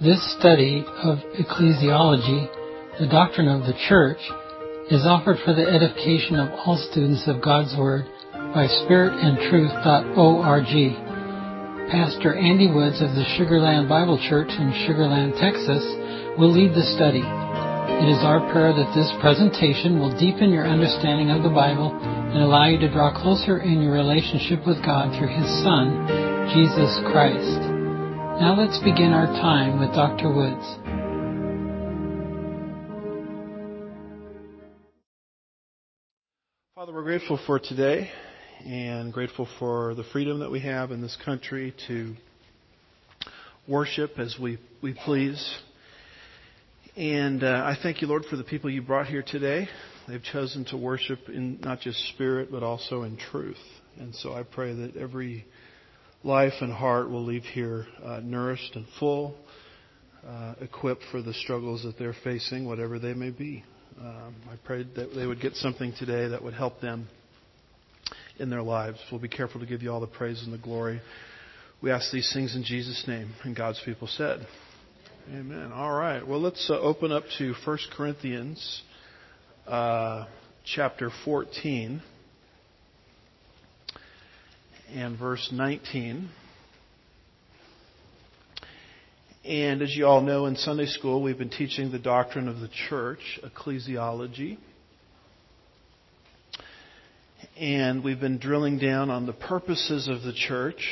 This study of ecclesiology, the doctrine of the Church, is offered for the edification of all students of God's Word by spiritandtruth.org. Pastor Andy Woods of the Sugar Land Bible Church in Sugar Land, Texas, will lead the study. It is our prayer that this presentation will deepen your understanding of the Bible and allow you to draw closer in your relationship with God through His Son, Jesus Christ. Now let's begin our time with Dr. Woods. Father, we're grateful for today and grateful for the freedom that we have in this country to worship as we please. And I thank you, Lord, for the people you brought here today. They've chosen to worship in not just spirit, but also in truth. And so I pray that every life and heart will leave here nourished and full, equipped for the struggles that they're facing, whatever they may be. I pray that they would get something today that would help them in their lives. We'll be careful to give you all the praise and the glory. We ask these things in Jesus' name, and God's people said, Amen. All right. Well, let's open up to 1 Corinthians chapter 14 and verse 19. And as you all know, in Sunday school, we've been teaching the doctrine of the church, ecclesiology. And we've been drilling down on the purposes of the church.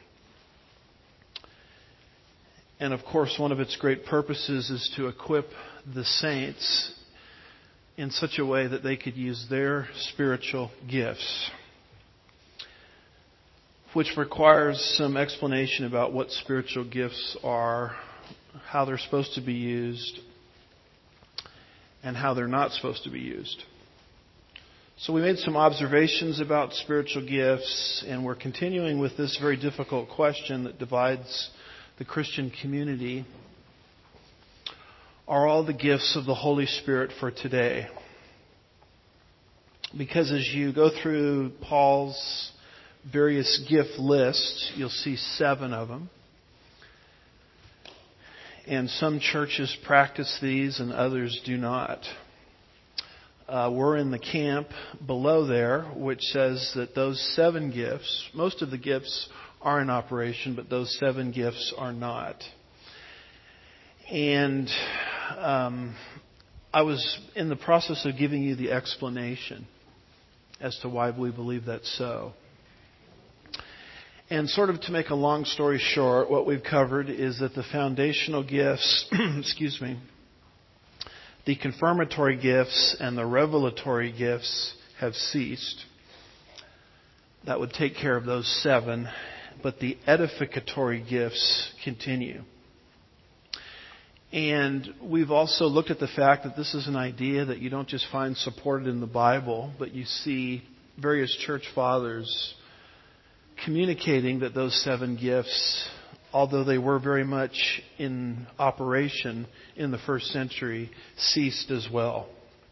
And of course, one of its great purposes is to equip the saints in such a way that they could use their spiritual gifts, which requires some explanation about what spiritual gifts are, how they're supposed to be used, and how they're not supposed to be used. So we made some observations about spiritual gifts, and we're continuing with this very difficult question that divides the Christian community. Are all the gifts of the Holy Spirit for today? Because as you go through Paul's various gift lists, you'll see 7 of them. And some churches practice these and others do not. We're in the camp below there, which says that those 7 gifts, most of the gifts are in operation, but those 7 gifts are not. And I was in the process of giving you the explanation as to why we believe that's so. And sort of to make a long story short, what we've covered is that the foundational gifts, the confirmatory gifts and the revelatory gifts have ceased. That would take care of those 7. But the edificatory gifts continue. And we've also looked at the fact that this is an idea that you don't just find supported in the Bible, but you see various church fathers communicating that those 7 gifts, although they were very much in operation in the first century, ceased as well.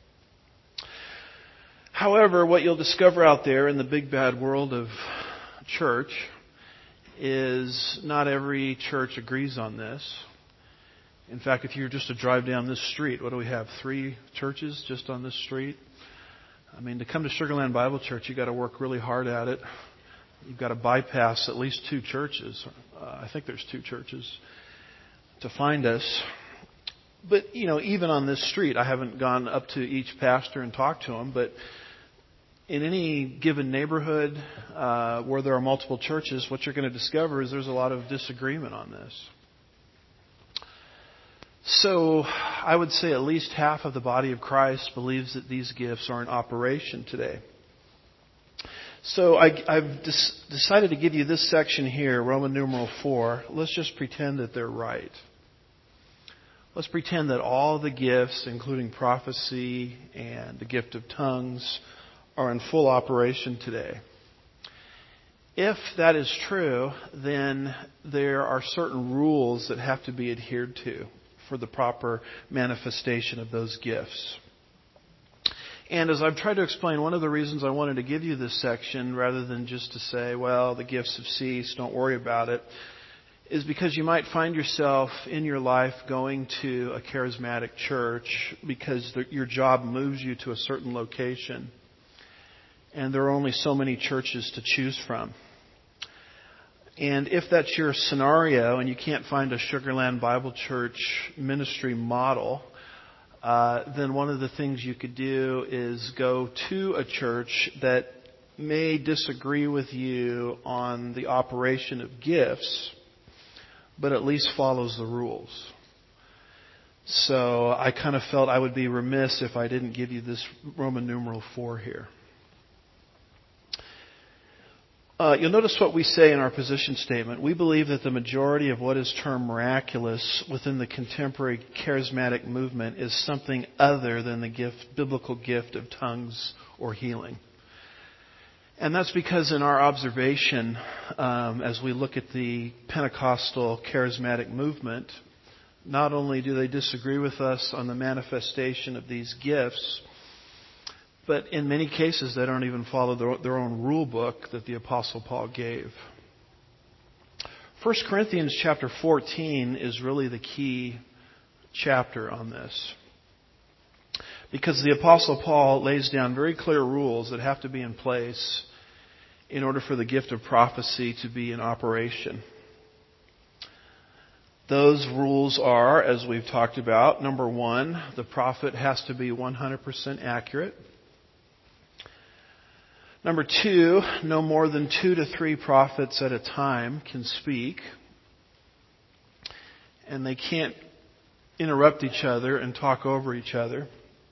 However, what you'll discover out there in the big bad world of church is not every church agrees on this. In fact, if you were just to drive down this street, what do we have? 3 churches just on this street? I mean, to come to Sugar Land Bible Church, you've got to work really hard at it. You've got to bypass at least 2 churches. I think there's 2 churches to find us. But, even on this street, I haven't gone up to each pastor and talked to them, but in any given neighborhood where there are multiple churches, what you're going to discover is there's a lot of disagreement on this. So I would say at least half of the body of Christ believes that these gifts are in operation today. So I've decided to give you this section here, Roman numeral 4. Let's just pretend that they're right. Let's pretend that all the gifts, including prophecy and the gift of tongues, are in full operation today. If that is true, then there are certain rules that have to be adhered to for the proper manifestation of those gifts. And as I've tried to explain, one of the reasons I wanted to give you this section, rather than just to say, well, the gifts have ceased, don't worry about it, is because you might find yourself in your life going to a charismatic church because your job moves you to a certain location, and there are only so many churches to choose from. And if that's your scenario and you can't find a Sugar Land Bible Church ministry model, then one of the things you could do is go to a church that may disagree with you on the operation of gifts, but at least follows the rules. So I kind of felt I would be remiss if I didn't give you this Roman numeral 4 here. You'll notice what we say in our position statement. We believe that the majority of what is termed miraculous within the contemporary charismatic movement is something other than the biblical gift of tongues or healing. And that's because in our observation, as we look at the Pentecostal charismatic movement, not only do they disagree with us on the manifestation of these gifts, but in many cases, they don't even follow their own rule book that the Apostle Paul gave. 1 Corinthians chapter 14 is really the key chapter on this. Because the Apostle Paul lays down very clear rules that have to be in place in order for the gift of prophecy to be in operation. Those rules are, as we've talked about, number 1, the prophet has to be 100% accurate. Number 2, no more than 2 to 3 prophets at a time can speak. And they can't interrupt each other and talk over each other.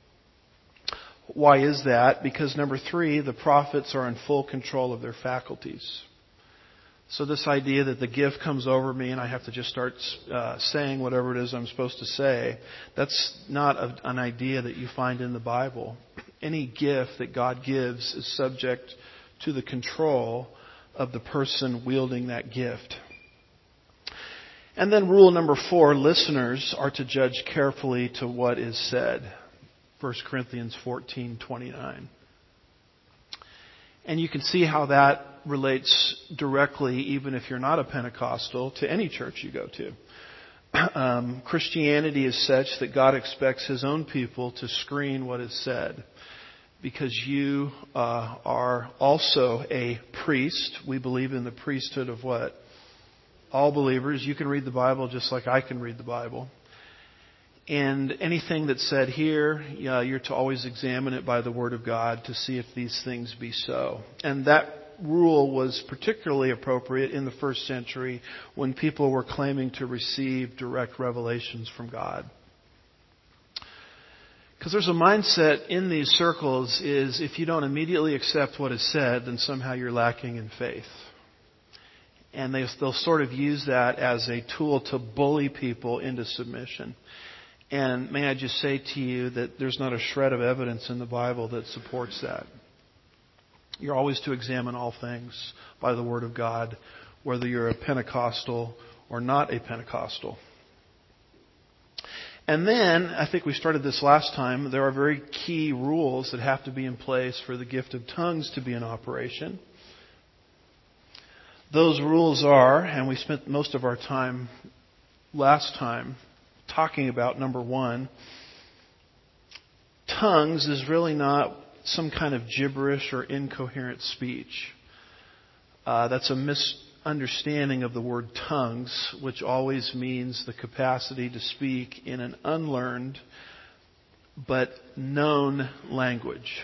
Why is that? Because number 3, the prophets are in full control of their faculties. So this idea that the gift comes over me and I have to just start saying whatever it is I'm supposed to say, that's not an idea that you find in the Bible. Any gift that God gives is subject to the control of the person wielding that gift. And then rule number 4, listeners are to judge carefully to what is said. 1 Corinthians 14:29. And you can see how that relates directly, even if you're not a Pentecostal, to any church you go to. Christianity is such that God expects His own people to screen what is said. Because you are also a priest. We believe in the priesthood of what? All believers. You can read the Bible just like I can read the Bible. And anything that's said here, you're to always examine it by the Word of God to see if these things be so. And that rule was particularly appropriate in the first century when people were claiming to receive direct revelations from God. Because there's a mindset in these circles is if you don't immediately accept what is said, then somehow you're lacking in faith. And they'll sort of use that as a tool to bully people into submission. And may I just say to you that there's not a shred of evidence in the Bible that supports that. You're always to examine all things by the Word of God, whether you're a Pentecostal or not a Pentecostal. And then, I think we started this last time, there are very key rules that have to be in place for the gift of tongues to be in operation. Those rules are, and we spent most of our time last time talking about number 1, tongues is really not some kind of gibberish or incoherent speech. That's a misunderstanding of the word tongues, which always means the capacity to speak in an unlearned but known language.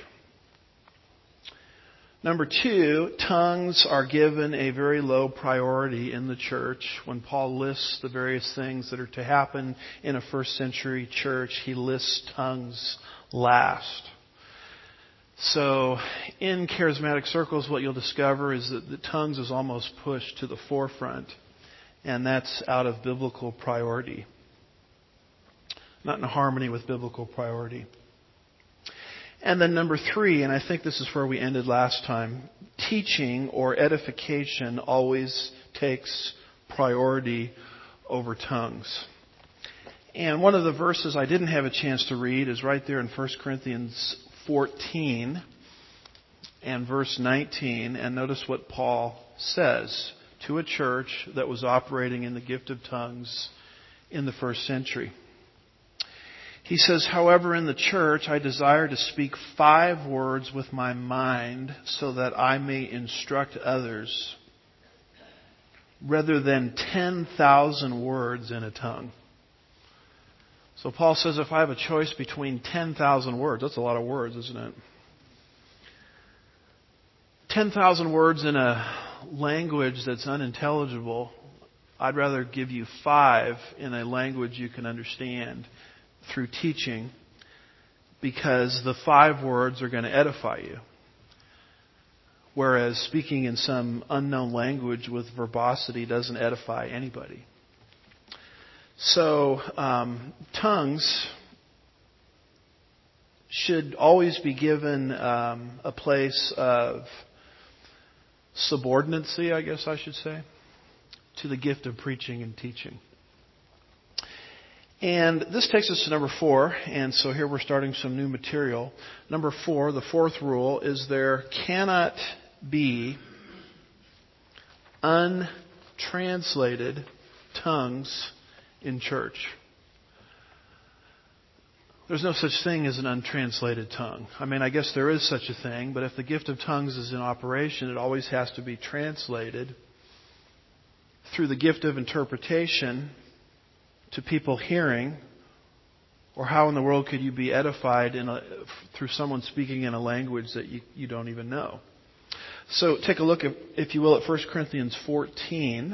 Number 2, tongues are given a very low priority in the church. When Paul lists the various things that are to happen in a first century church, he lists tongues last. So in charismatic circles, what you'll discover is that the tongues is almost pushed to the forefront, and that's out of biblical priority. Not in harmony with biblical priority. And then number 3, and I think this is where we ended last time, teaching or edification always takes priority over tongues. And one of the verses I didn't have a chance to read is right there in 1 Corinthians 14 and verse 19. And notice what Paul says to a church that was operating in the gift of tongues in the first century. He says, however, in the church I desire to speak 5 words with my mind so that I may instruct others rather than 10,000 words in a tongue. So Paul says if I have a choice between 10,000 words, that's a lot of words, isn't it? 10,000 words in a language that's unintelligible, I'd rather give you 5 in a language you can understand through teaching, because the 5 words are going to edify you. Whereas speaking in some unknown language with verbosity doesn't edify anybody. So, tongues should always be given a place of subordinacy, I guess I should say, to the gift of preaching and teaching. And this takes us to number 4, and so here we're starting some new material. Number 4, the 4th rule, is there cannot be untranslated tongues in church. There's no such thing as an untranslated tongue. I mean, I guess there is such a thing, but if the gift of tongues is in operation, it always has to be translated through the gift of interpretation to people hearing, or how in the world could you be edified through someone speaking in a language that you don't even know? So take a look, if you will, at 1 Corinthians 14.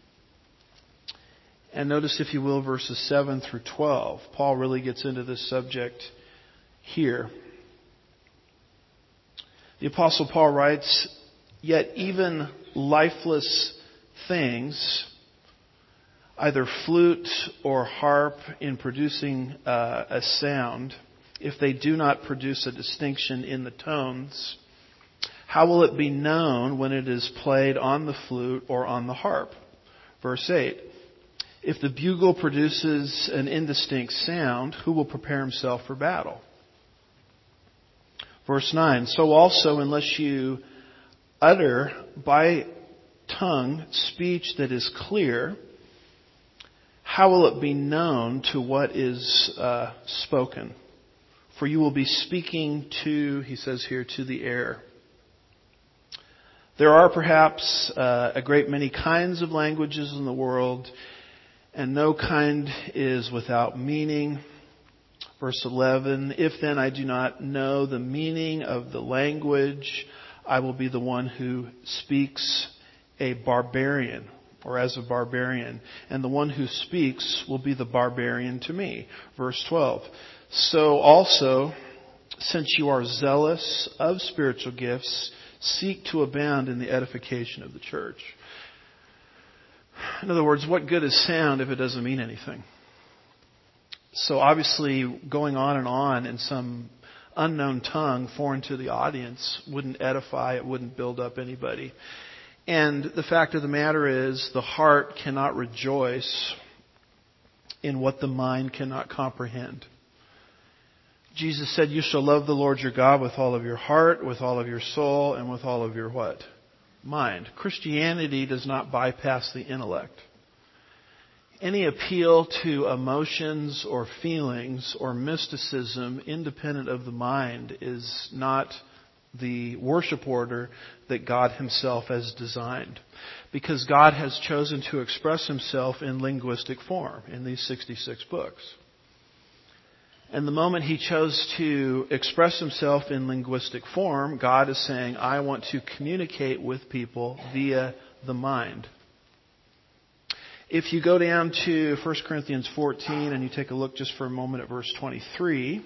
And notice, if you will, verses 7 through 12. Paul really gets into this subject here. The Apostle Paul writes, "Yet even lifeless things, either flute or harp, in producing a sound, if they do not produce a distinction in the tones, how will it be known when it is played on the flute or on the harp?" Verse 8, "If the bugle produces an indistinct sound, who will prepare himself for battle?" Verse 9, "So also, unless you utter by tongue speech that is clear, how will it be known to what is spoken? For you will be speaking to," he says here, "to the air." There are perhaps a great many kinds of languages in the world, and no kind is without meaning. Verse 11, "If then I do not know the meaning of the language, I will be the one who speaks a barbarian, or as a barbarian, and the one who speaks will be the barbarian to me." Verse 12, "So also, since you are zealous of spiritual gifts, seek to abound in the edification of the church." In other words, what good is sound if it doesn't mean anything? So obviously, going on in some unknown tongue, foreign to the audience, wouldn't edify, it wouldn't build up anybody. And the fact of the matter is, the heart cannot rejoice in what the mind cannot comprehend. Jesus said, "You shall love the Lord your God with all of your heart, with all of your soul, and with all of your" what? Mind. Christianity does not bypass the intellect. Any appeal to emotions or feelings or mysticism independent of the mind is not the worship order that God Himself has designed. Because God has chosen to express Himself in linguistic form in these 66 books. And the moment He chose to express Himself in linguistic form, God is saying, I want to communicate with people via the mind. If you go down to 1 Corinthians 14 and you take a look just for a moment at verse 23,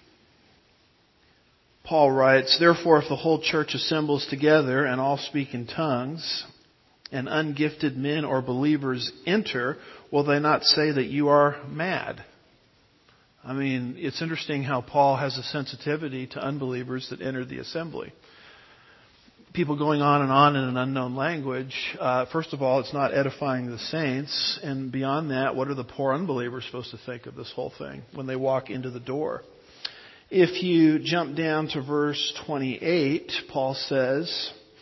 Paul writes, "Therefore, if the whole church assembles together and all speak in tongues, and ungifted men or believers enter, will they not say that you are mad?" I mean, it's interesting how Paul has a sensitivity to unbelievers that enter the assembly. People going on in an unknown language, first of all, it's not edifying the saints. And beyond that, what are the poor unbelievers supposed to think of this whole thing when they walk into the door? If you jump down to verse 28, Paul says,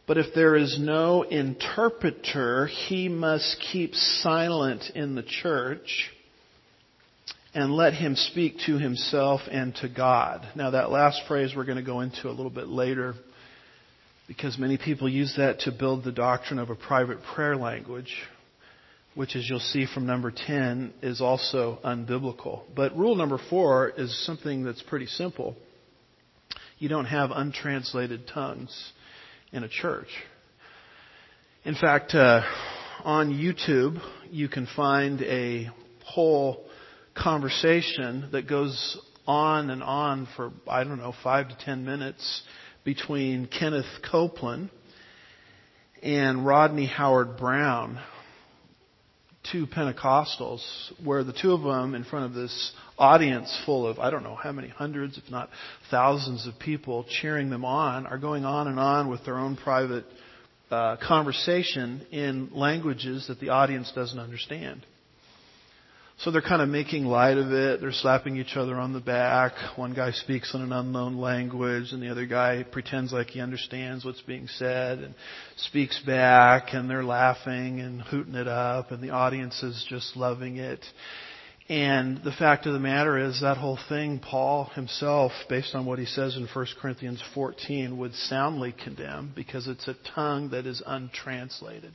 But if there is no interpreter, he must keep silent in the church and let him speak to himself and to God. Now that last phrase we're going to go into a little bit later, because many people use that to build the doctrine of a private prayer language, which, as you'll see from number 10, is also unbiblical. But rule number 4 is something that's pretty simple. You don't have untranslated tongues in a church. In fact, on YouTube, you can find a whole conversation that goes on and on for, 5 to 10 minutes between Kenneth Copeland and Rodney Howard-Browne, two Pentecostals, where the two of them in front of this audience full of, I don't know how many hundreds, if not thousands of people cheering them on, are going on and on with their own private conversation in languages that the audience doesn't understand. So they're kind of making light of it. They're slapping each other on the back. One guy speaks in an unknown language, and the other guy pretends like he understands what's being said and speaks back, and they're laughing and hooting it up, and the audience is just loving it. And the fact of the matter is that whole thing, Paul himself, based on what he says in 1 Corinthians 14, would soundly condemn, because it's a tongue that is untranslated.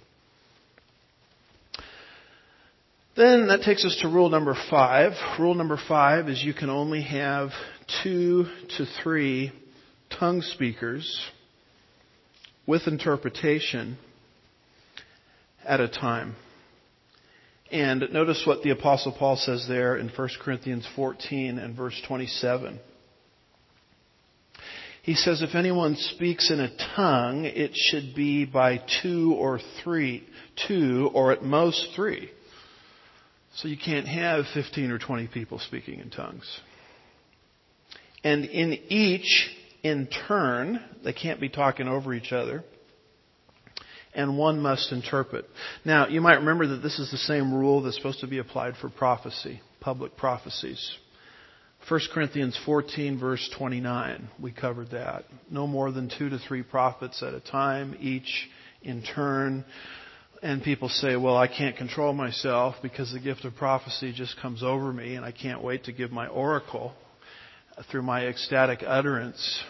Then that takes us to rule number 5. Rule number 5 is you can only have 2 to 3 tongue speakers with interpretation at a time. And notice what the Apostle Paul says there in 1 Corinthians 14 and verse 27. He says, if anyone speaks in a tongue, it should be by 2 or at most 3. So you can't have 15 or 20 people speaking in tongues. And in each, in turn, they can't be talking over each other. And one must interpret. Now, you might remember that this is the same rule that's supposed to be applied for prophecy, public prophecies. 1 Corinthians 14, verse 29, we covered that. No more than 2 to 3 prophets at a time, each in turn. And people say, well, I can't control myself because the gift of prophecy just comes over me and I can't wait to give my oracle through my ecstatic utterance.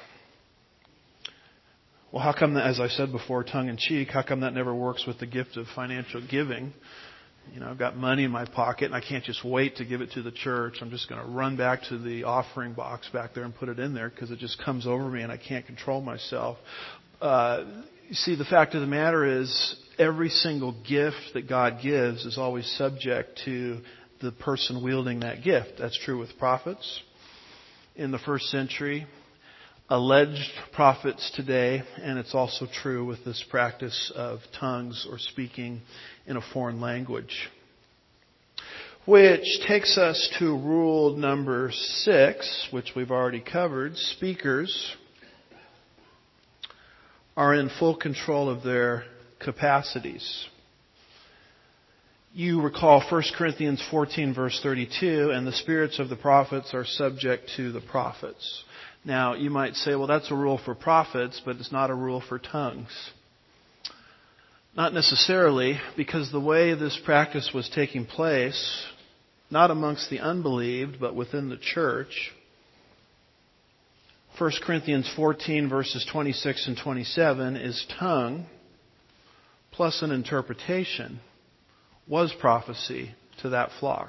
Well, how come that, as I said before, tongue-in-cheek, how come that never works with the gift of financial giving? I've got money in my pocket and I can't just wait to give it to the church. I'm just going to run back to the offering box back there and put it in there because it just comes over me and I can't control myself. You see, the fact of the matter is, every single gift that God gives is always subject to the person wielding that gift. That's true with prophets in the first century, alleged prophets today, and it's also true with this practice of tongues or speaking in a foreign language. Which takes us to rule number 6, which we've already covered. Speakers are in full control of their capacities. You recall 1 Corinthians 14 verse 32, and the spirits of the prophets are subject to the prophets. Now, you might say, well, that's a rule for prophets, but it's not a rule for tongues. Not necessarily, because the way this practice was taking place, not amongst the unbelieved, but within the church, 1 Corinthians 14 verses 26 and 27 is tongue plus an interpretation was prophecy to that flock.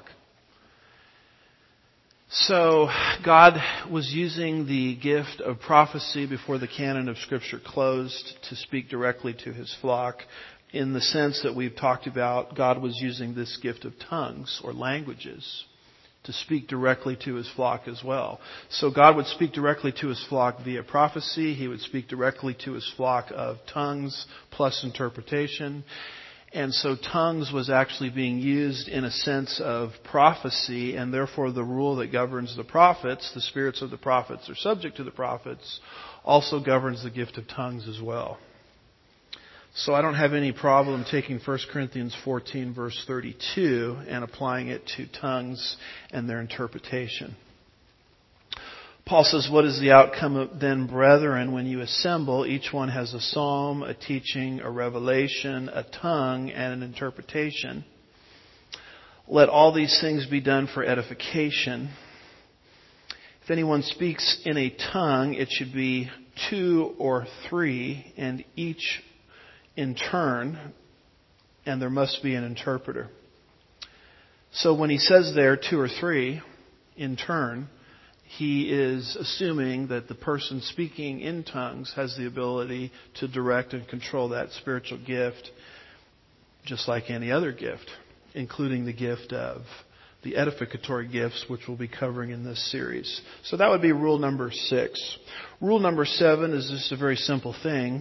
So God was using the gift of prophecy before the canon of Scripture closed to speak directly to His flock. In the sense that we've talked about, God was using this gift of tongues or languages to speak directly to His flock as well. So God would speak directly to His flock via prophecy. He would speak directly to His flock of tongues plus interpretation. And so tongues was actually being used in a sense of prophecy, and therefore the rule that governs the prophets, the spirits of the prophets are subject to the prophets, also governs the gift of tongues as well. So I don't have any problem taking 1 Corinthians 14 verse 32 and applying it to tongues and their interpretation. Paul says, what is the outcome of, then, brethren, when you assemble? Each one has a psalm, a teaching, a revelation, a tongue, and an interpretation. Let all these things be done for edification. If anyone speaks in a tongue, it should be 2 or 3, and each in turn, and there must be an interpreter. So when he says there 2 or 3 in turn, he is assuming that the person speaking in tongues has the ability to direct and control that spiritual gift, just like any other gift, including the gift of the edificatory gifts, which we'll be covering in this series. So that would be rule number 6. Rule number 7 is just a very simple thing.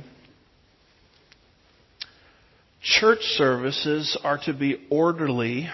Church services are to be orderly,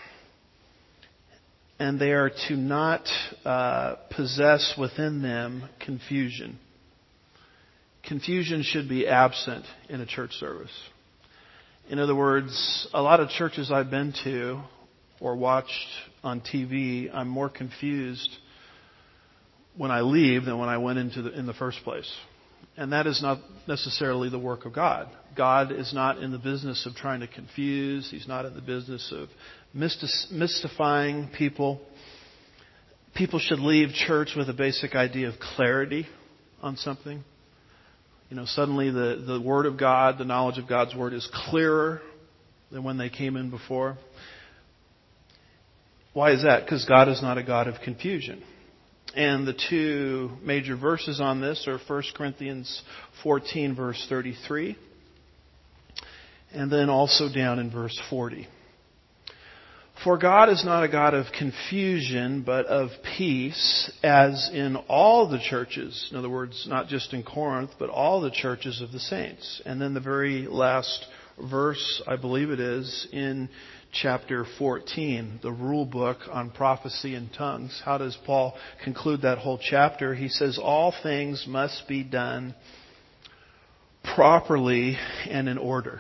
and they are to not possess within them confusion. Confusion should be absent in a church service. In other words, a lot of churches I've been to or watched on TV, I'm more confused when I leave than when I went in the first place. And that is not necessarily the work of God. God is not in the business of trying to confuse. He's not in the business of mystifying people. People should leave church with a basic idea of clarity on something. Suddenly the Word of God, the knowledge of God's Word is clearer than when they came in before. Why is that? Because God is not a God of confusion. And the 2 major verses on this are 1 Corinthians 14, verse 33, and then also down in verse 40. For God is not a God of confusion, but of peace, as in all the churches. In other words, not just in Corinth, but all the churches of the saints. And then the very last verse, I believe it is, in chapter 14, the rule book on prophecy and tongues. How does Paul conclude that whole chapter? He says, all things must be done properly and in order.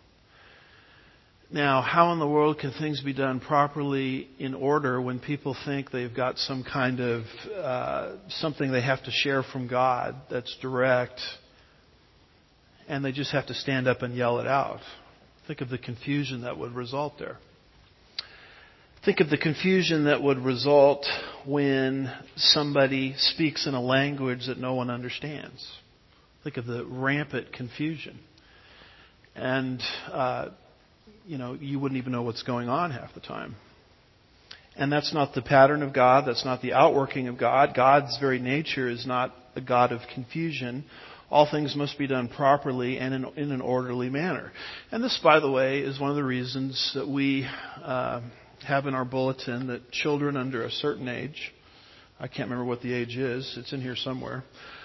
Now, how in the world can things be done properly in order when people think they've got some kind of something they have to share from God that's direct, and they just have to stand up and yell it out? Think of the confusion that would result there. Think of the confusion that would result when somebody speaks in a language that no one understands. Think of the rampant confusion. And, you wouldn't even know what's going on half the time. And that's not the pattern of God. That's not the outworking of God. God's very nature is not a God of confusion. All things must be done properly and in an orderly manner. And this, by the way, is one of the reasons that we have in our bulletin that children under a certain age, I can't remember what the age is, it's in here somewhere,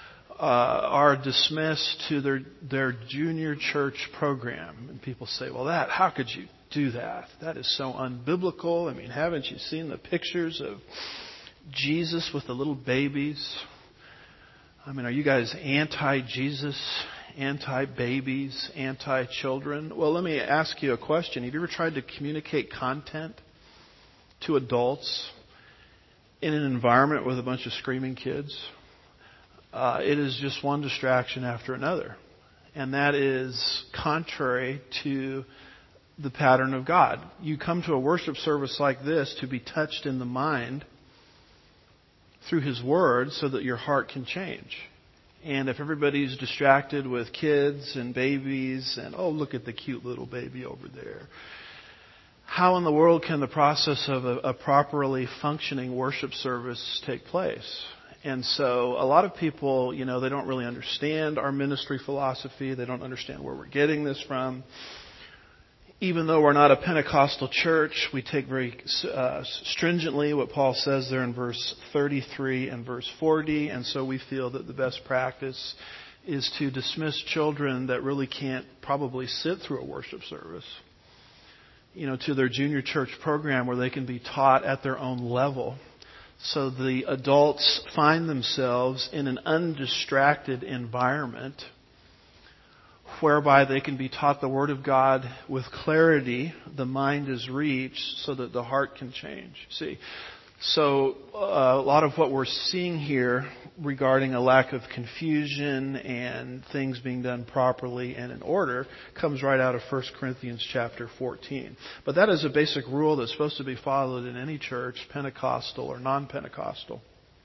are dismissed to their junior church program. And people say, well, how could you do that? That is so unbiblical. I mean, haven't you seen the pictures of Jesus with the little babies? I mean, are you guys anti-Jesus, anti-babies, anti-children? Well, let me ask you a question. Have you ever tried to communicate content to adults in an environment with a bunch of screaming kids? It is just one distraction after another. And that is contrary to the pattern of God. You come to a worship service like this to be touched in the mind through His Word so that your heart can change. And if everybody's distracted with kids and babies and, oh, look at the cute little baby over there, how in the world can the process of a properly functioning worship service take place? And so a lot of people, they don't really understand our ministry philosophy. They don't understand where we're getting this from. Even though we're not a Pentecostal church, we take very stringently what Paul says there in verse 33 and verse 40. And so we feel that the best practice is to dismiss children that really can't probably sit through a worship service, to their junior church program where they can be taught at their own level. So the adults find themselves in an undistracted environment whereby they can be taught the Word of God with clarity. The mind is reached so that the heart can change. See, So a lot of what we're seeing here regarding a lack of confusion and things being done properly and in order comes right out of 1 Corinthians chapter 14. But that is a basic rule that's supposed to be followed in any church, Pentecostal or non-Pentecostal.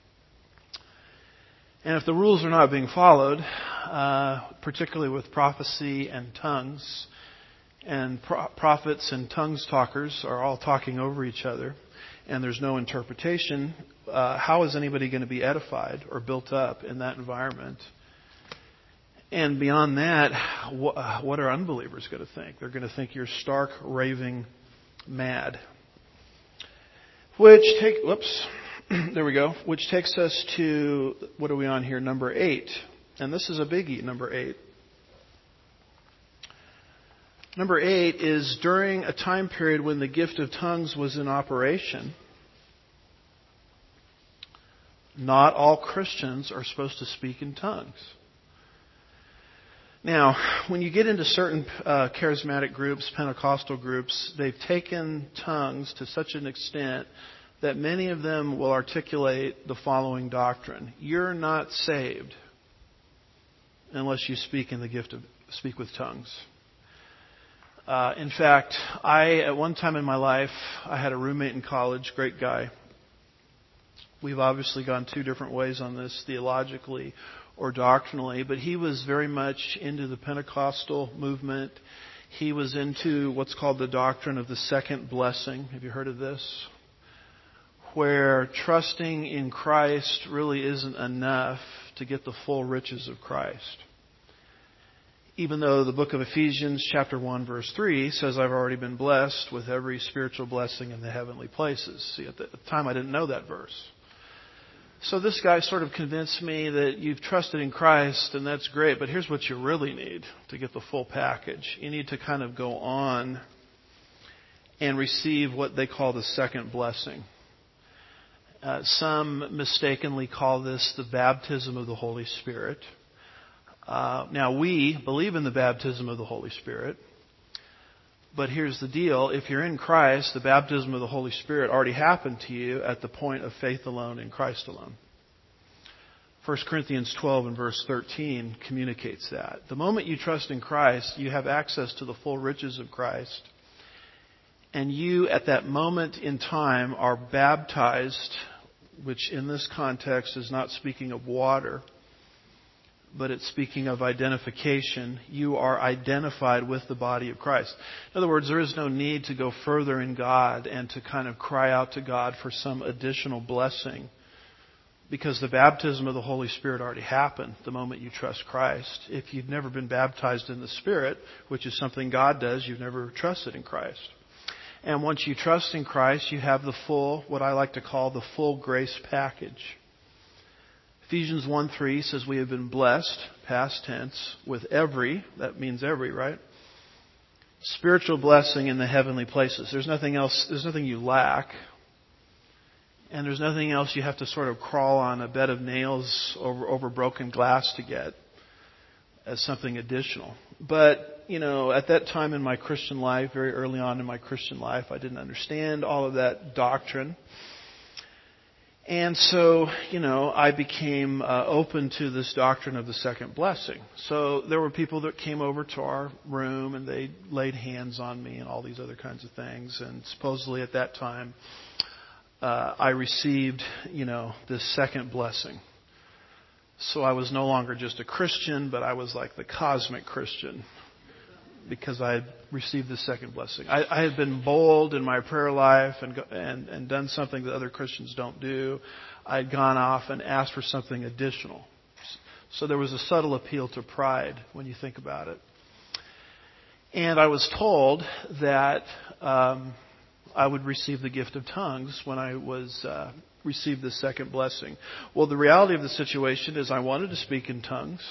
And if the rules are not being followed, particularly with prophecy and tongues, and prophets and tongues talkers are all talking over each other, and there's no interpretation, how is anybody going to be edified or built up in that environment? And beyond that, what are unbelievers going to think? They're going to think you're stark, raving mad. Which takes us to, what are we on here? Number 8. And this is a biggie, number 8. Number 8 is during a time period when the gift of tongues was in operation, not all Christians are supposed to speak in tongues. Now, when you get into certain charismatic groups, Pentecostal groups, they've taken tongues to such an extent that many of them will articulate the following doctrine. You're not saved unless you speak with tongues. In fact, at one time in my life, I had a roommate in college, great guy. We've obviously gone two different ways on this, theologically or doctrinally, but he was very much into the Pentecostal movement. He was into what's called the doctrine of the second blessing. Have you heard of this? Where trusting in Christ really isn't enough to get the full riches of Christ. Even though the book of Ephesians chapter 1 verse 3 says I've already been blessed with every spiritual blessing in the heavenly places. See, at the time I didn't know that verse. So this guy sort of convinced me that you've trusted in Christ and that's great, but here's what you really need to get the full package. You need to kind of go on and receive what they call the second blessing. Some mistakenly call this the baptism of the Holy Spirit. Now, we believe in the baptism of the Holy Spirit. But here's the deal. If you're in Christ, the baptism of the Holy Spirit already happened to you at the point of faith alone in Christ alone. 1 Corinthians 12 and verse 13 communicates that. The moment you trust in Christ, you have access to the full riches of Christ. And you, at that moment in time, are baptized, which in this context is not speaking of water, but it's speaking of identification. You are identified with the body of Christ. In other words, there is no need to go further in God and to kind of cry out to God for some additional blessing, because the baptism of the Holy Spirit already happened the moment you trust Christ. If you've never been baptized in the Spirit, which is something God does, you've never trusted in Christ. And once you trust in Christ, you have the full, what I like to call the full grace package. Ephesians 1:3 says we have been blessed, past tense, with every, that means every, right? Spiritual blessing in the heavenly places. There's nothing else, there's nothing you lack. And there's nothing else you have to sort of crawl on a bed of nails over broken glass to get as something additional. But, at that time in my Christian life, very early on in my Christian life, I didn't understand all of that doctrine. And so, I became open to this doctrine of the second blessing. So there were people that came over to our room and they laid hands on me and all these other kinds of things. And supposedly at that time, I received, this second blessing. So I was no longer just a Christian, but I was like the cosmic Christian, because I had received the second blessing. I had been bold in my prayer life and done something that other Christians don't do. I had gone off and asked for something additional. So there was a subtle appeal to pride when you think about it. And I was told that I would receive the gift of tongues when I received the second blessing. Well, the reality of the situation is I wanted to speak in tongues.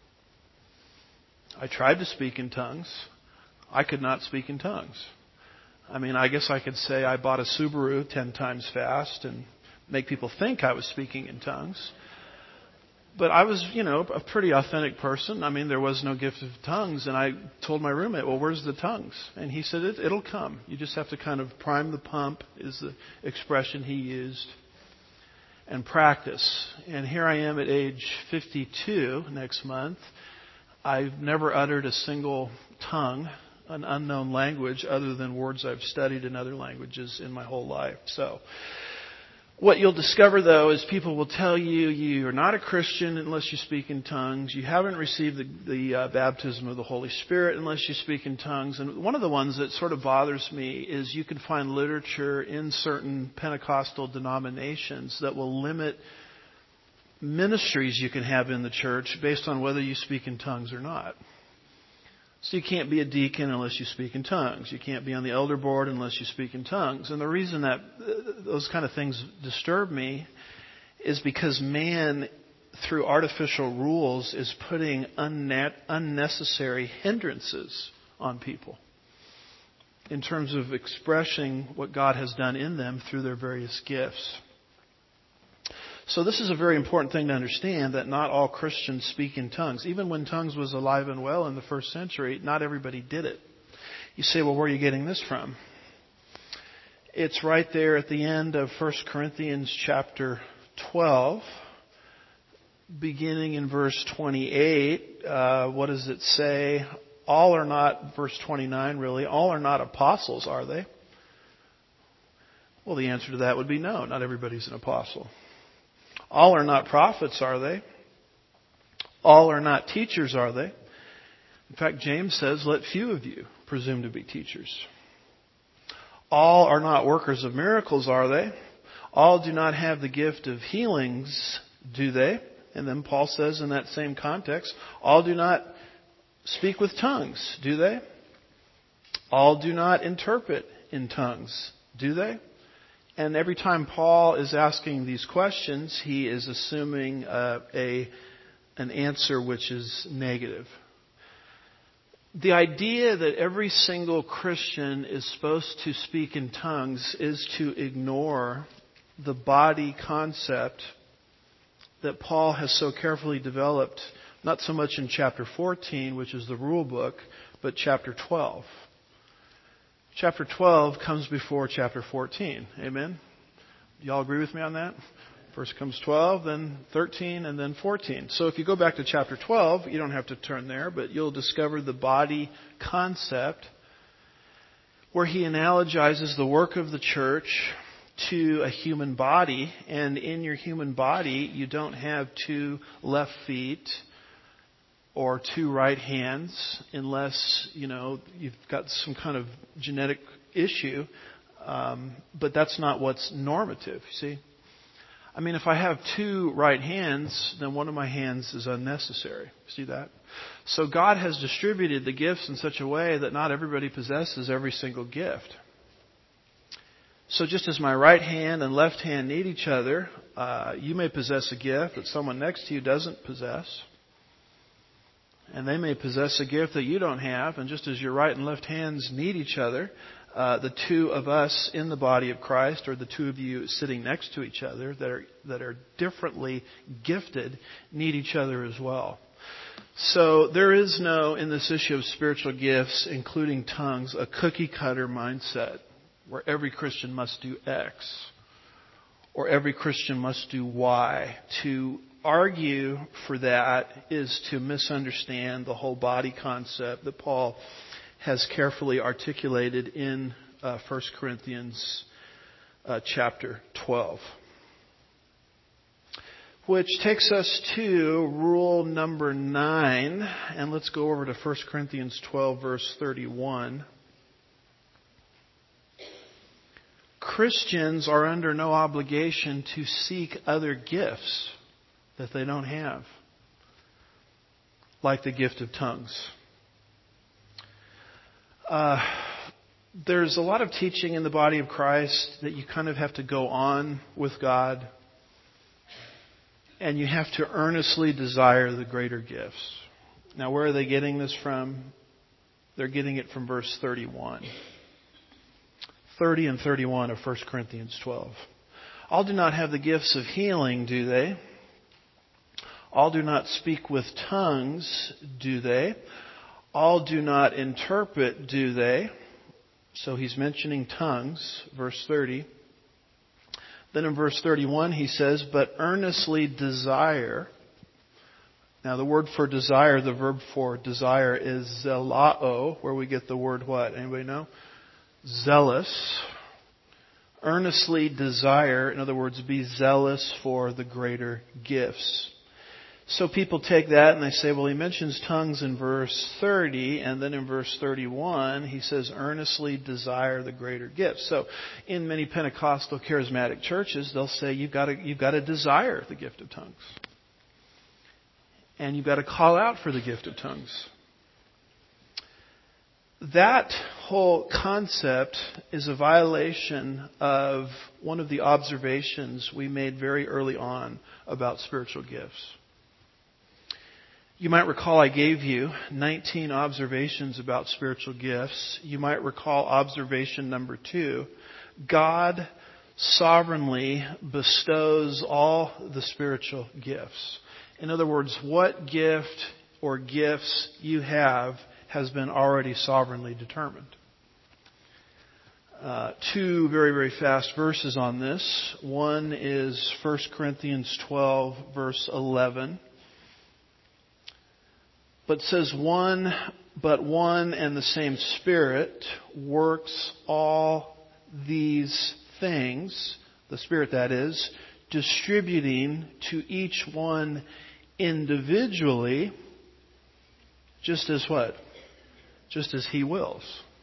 I tried to speak in tongues. I could not speak in tongues. I guess I could say I bought a Subaru 10 times fast and make people think I was speaking in tongues. But I was, a pretty authentic person. I mean, there was no gift of tongues. And I told my roommate, well, where's the tongues? And he said, it'll come. You just have to kind of prime the pump, is the expression he used, and practice. And here I am at age 52 next month. I've never uttered a single tongue, an unknown language, other than words I've studied in other languages in my whole life. So what you'll discover, though, is people will tell you you're not a Christian unless you speak in tongues. You haven't received the baptism of the Holy Spirit unless you speak in tongues. And one of the ones that sort of bothers me is you can find literature in certain Pentecostal denominations that will limit ministries you can have in the church based on whether you speak in tongues or not. So you can't be a deacon unless you speak in tongues. You can't be on the elder board unless you speak in tongues. And the reason that those kind of things disturb me is because man, through artificial rules, is putting unnecessary hindrances on people in terms of expressing what God has done in them through their various gifts. So this is a very important thing to understand, that not all Christians speak in tongues. Even when tongues was alive and well in the first century, not everybody did it. You say, well, where are you getting this from? It's right there at the end of 1 Corinthians chapter 12, beginning in verse 28. What does it say? All are not, verse 29 really, all are not apostles, are they? Well, the answer to that would be no, not everybody's an apostle. All are not prophets, are they? All are not teachers, are they? In fact, James says, let few of you presume to be teachers. All are not workers of miracles, are they? All do not have the gift of healings, do they? And then Paul says in that same context, all do not speak with tongues, do they? All do not interpret in tongues, do they? And every time Paul is asking these questions, he is assuming an answer which is negative. The idea that every single Christian is supposed to speak in tongues is to ignore the body concept that Paul has so carefully developed, not so much in chapter 14, which is the rule book, but chapter 12. Chapter 12 comes before chapter 14. Amen? Y'all agree with me on that? First comes 12, then 13, and then 14. So if you go back to chapter 12, you don't have to turn there, but you'll discover the body concept where he analogizes the work of the church to a human body. And in your human body, you don't have 2 left feet or 2 right hands, unless, you've got some kind of genetic issue. But that's not what's normative, see? I mean, if I have 2 right hands, then one of my hands is unnecessary. See that? So God has distributed the gifts in such a way that not everybody possesses every single gift. So just as my right hand and left hand need each other, you may possess a gift that someone next to you doesn't possess. And they may possess a gift that you don't have. And just as your right and left hands need each other, the 2 of us in the body of Christ, or the 2 of you sitting next to each other that are differently gifted, need each other as well. So there is no, in this issue of spiritual gifts, including tongues, a cookie cutter mindset where every Christian must do X or every Christian must do Y. To argue for that is to misunderstand the whole body concept that Paul has carefully articulated in 1 Corinthians chapter 12. Which takes us to rule number 9. And let's go over to 1 Corinthians 12, verse 31. Christians are under no obligation to seek other gifts that they don't have, like the gift of tongues. There's a lot of teaching in the body of Christ that you kind of have to go on with God, and you have to earnestly desire the greater gifts. Now, where are they getting this from? They're getting it from verse 31. 30 and 31 of 1 Corinthians 12. All do not have the gifts of healing, do they? All do not speak with tongues, do they? All do not interpret, do they? So he's mentioning tongues, verse 30. Then in verse 31 he says, but earnestly desire. Now the word for desire, the verb for desire is zelao, where we get the word what? Anybody know? Zealous. Earnestly desire, in other words, be zealous for the greater gifts. So people take that and they say, well, he mentions tongues in verse 30, and then in verse 31 he says, earnestly desire the greater gifts. So in many Pentecostal charismatic churches, they'll say you've got to desire the gift of tongues. And you've got to call out for the gift of tongues. That whole concept is a violation of one of the observations we made very early on about spiritual gifts. You might recall I gave you 19 observations about spiritual gifts. You might recall observation number 2. God sovereignly bestows all the spiritual gifts. In other words, what gift or gifts you have has been already sovereignly determined. 2 very, very fast verses on this. One is 1 Corinthians 12, verse 11. But says one and the same Spirit works all these things, the Spirit that is, distributing to each one individually, just as what? Just as He wills.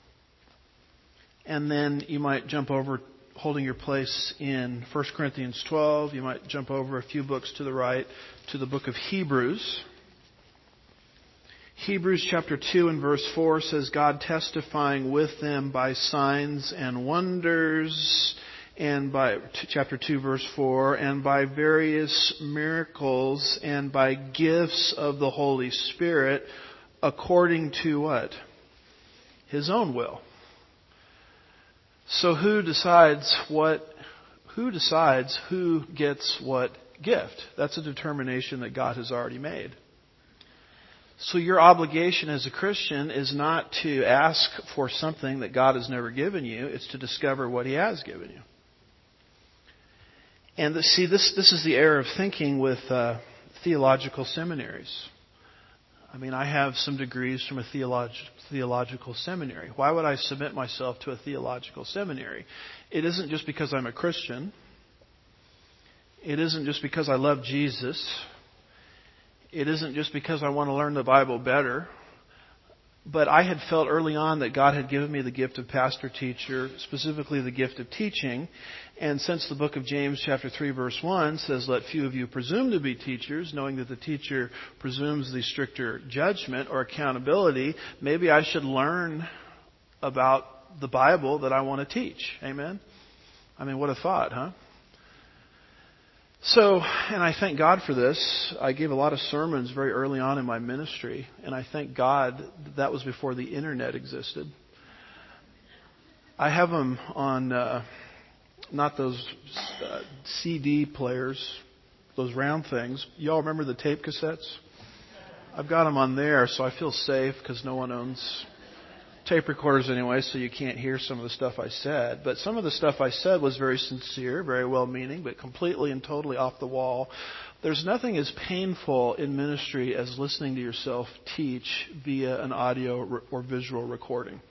And then you might jump over, holding your place in 1 Corinthians 12, you might jump over a few books to the right to the book of Hebrews. Hebrews chapter 2 and verse 4 says, God testifying with them by signs and wonders, and by, chapter 2 verse 4, and by various miracles and by gifts of the Holy Spirit, according to what? His own will. So who decides who gets what gift? That's a determination that God has already made. So your obligation as a Christian is not to ask for something that God has never given you. It's to discover what He has given you. And this is the error of thinking with theological seminaries. I mean, I have some degrees from a theological seminary. Why would I submit myself to a theological seminary? It isn't just because I'm a Christian. It isn't just because I love Jesus. It isn't just because I want to learn the Bible better. But I had felt early on that God had given me the gift of pastor-teacher, specifically the gift of teaching. And since the book of James chapter 3 verse 1 says, let few of you presume to be teachers, knowing that the teacher presumes the stricter judgment or accountability, maybe I should learn about the Bible that I want to teach. Amen? I mean, what a thought, huh? So, and I thank God for this. I gave a lot of sermons very early on in my ministry, and I thank God that was before the internet existed. I have them on, not those CD players, those round things. Y'all remember the tape cassettes? I've got them on there, so I feel safe because no one owns tape recorders anyway, so you can't hear some of the stuff I said. But some of the stuff I said was very sincere, very well-meaning, but completely and totally off the wall. There's nothing as painful in ministry as listening to yourself teach via an audio or visual recording.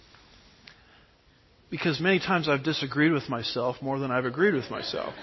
Because many times I've disagreed with myself more than I've agreed with myself.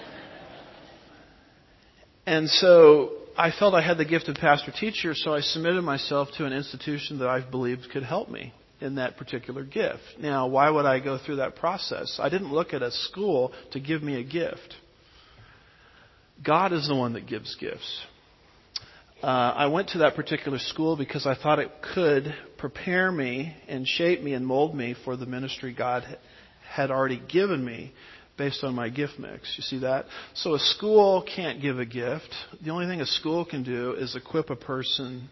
And so I felt I had the gift of pastor-teacher, so I submitted myself to an institution that I believed could help me in that particular gift. Now, why would I go through that process? I didn't look at a school to give me a gift. God is the one that gives gifts. I went to that particular school because I thought it could prepare me and shape me and mold me for the ministry God had already given me based on my gift mix. You see that? So a school can't give a gift. The only thing a school can do is equip a person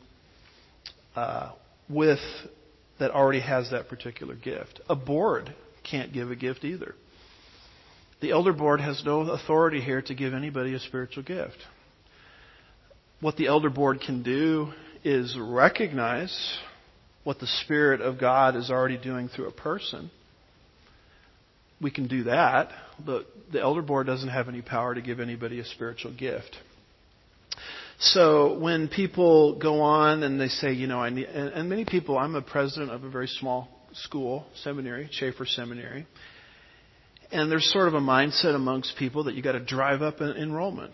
with that already has that particular gift. A board can't give a gift either. The elder board has no authority here to give anybody a spiritual gift. What the elder board can do is recognize what the Spirit of God is already doing through a person. We can do that, but the elder board doesn't have any power to give anybody a spiritual gift. So when people go on and they say, I need, and many people, I'm a president of a very small school, seminary, Schaefer Seminary, and there's sort of a mindset amongst people that you got to drive up enrollment.